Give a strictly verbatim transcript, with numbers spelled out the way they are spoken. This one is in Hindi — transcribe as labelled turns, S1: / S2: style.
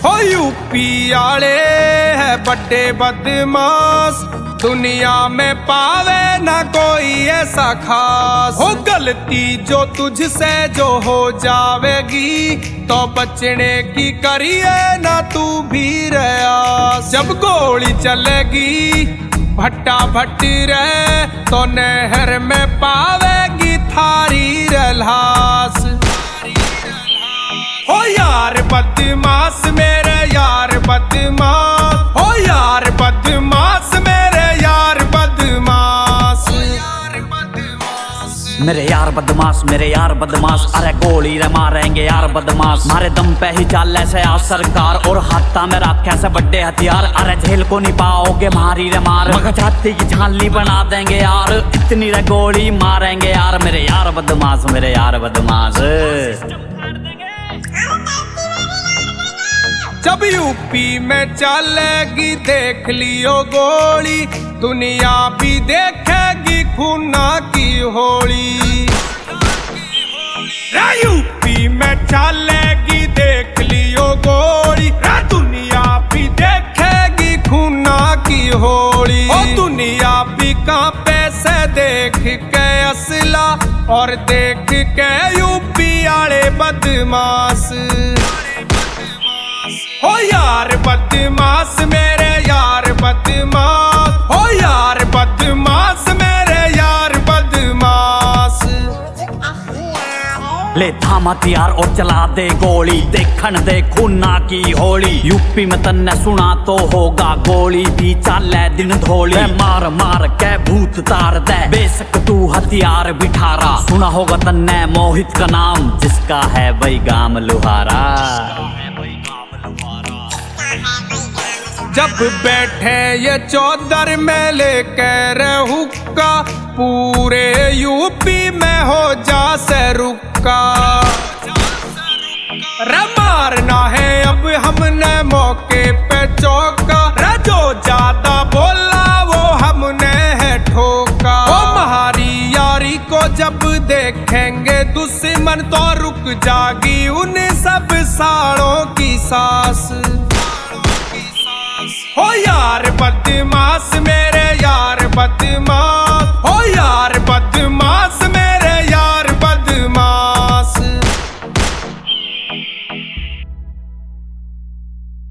S1: हो यूपी आले है बड़े बदमाश, दुनिया में पावे ना कोई ऐसा खास। हो गलती जो तुझसे जो हो जावेगी, तो बचने की करिए ना तू भी प्रयास। जब गोली चलेगी भट्टा भट्टी रे, तो नहर में पावेगी थारी रल्हास। हो यार बदमाश मेरे यार बदमाश, हो यार बदमाश मेरे यार बदमाश।
S2: मेरे यार बदमाश मेरे यार बदमाश, अरे गोली रे मारेंगे यार बदमाश। मारे दम पे ही चाल ऐसे आ सरकार, और हाथा में रखे से बड़े हथियार। अरे झेल को नहीं पाओगे मारी रे मार, मगर छाती की छानली बना देंगे यार। इतनी रे गोली मारेंगे यार, मेरे यार बदमाश मेरे यार बदमाश।
S1: जब यूपी में चलेगी देख लियो गोली, दुनिया भी देखेगी खूना की होली। यूपी में चलेगी देख लियो गोली, दुनिया भी देखेगी खूना की होली। ओ दुनिया भी कांपे से देख के असला, और देख के यूपी आले बदमाश। हो यार बदमाश मेरे यार बदमाश, हो यार बदमाश मेरे यार बदमाश।
S2: ले थाम हथियार और चला दे गोली, देखन दे खूना की होली। यूपी में तन्ने सुना तो होगा, गोली भी चाले दिन धोली। मार मार के भूत तार दे, बेशक तू हथियार बिठारा। सुना होगा तन्ने मोहित का नाम, जिसका है वही गाम लुहारा।
S1: जब बैठे ये चौधर में लेकर हुक्का, पूरे यूपी में हो जा से रुक्का। रे मारना है अब हमने मौके पे चौका, रे जो ज्यादा बोला वो हमने है ठोका। वो हमारी यारी को जब देखेंगे दुश्मन, तो रुक जागी उन सब साड़ों की सांस। हो यार बदमाश मेरे यार बदमाश, हो यार